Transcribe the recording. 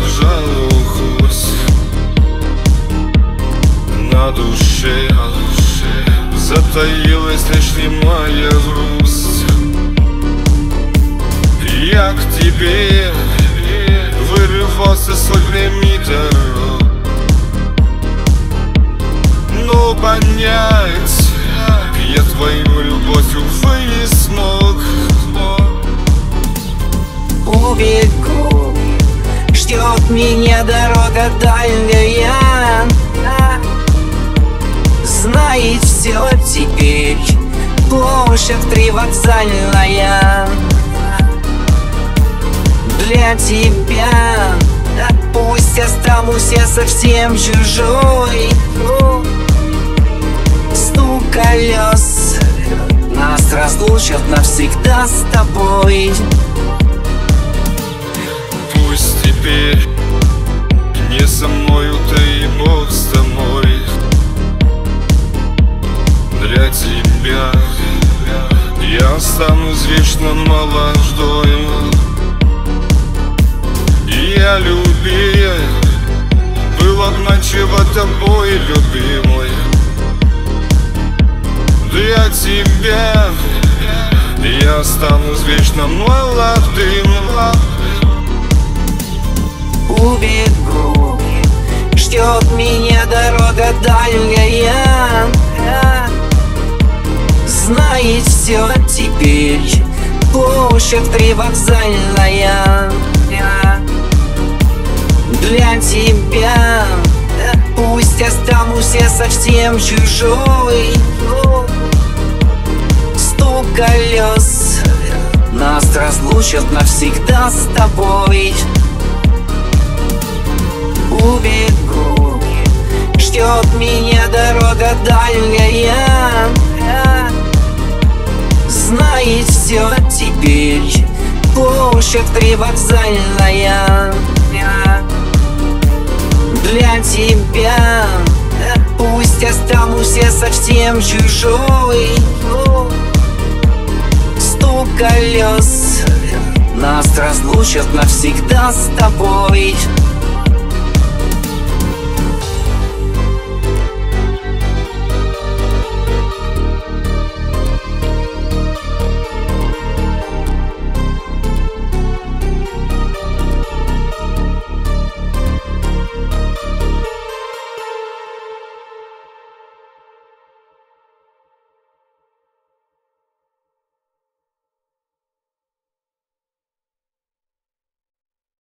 жалуюсь. На душе затаилась лишь немая грусть. Я к тебе вырывался сотнями дорог, но понять я твою любовь, увы, не смог. Убегу, ждет меня дорога дальняя. Знает все теперь площадь привокзальная. Для тебя пусть останусь я совсем чужой. Стук колес нас разлучат навсегда с тобой. Пусть теперь не со мною ты, и Бог с тобой. Для тебя я останусь вечно молодой. Я любил, был обманчиво тобой, любимый. Для тебя я останусь вечно молодым. Убегу, ждет меня дорога дальняя. Знает все теперь площадь привокзальная. Для тебя пусть останусь я совсем чужой. Стук колес нас разлучат навсегда с тобой. Убегу, ждет меня дорога дальняя. Знает все теперь площадь привокзальная. Для тебя пусть останусь я совсем чужой. Стук колес нас разлучат навсегда с тобой.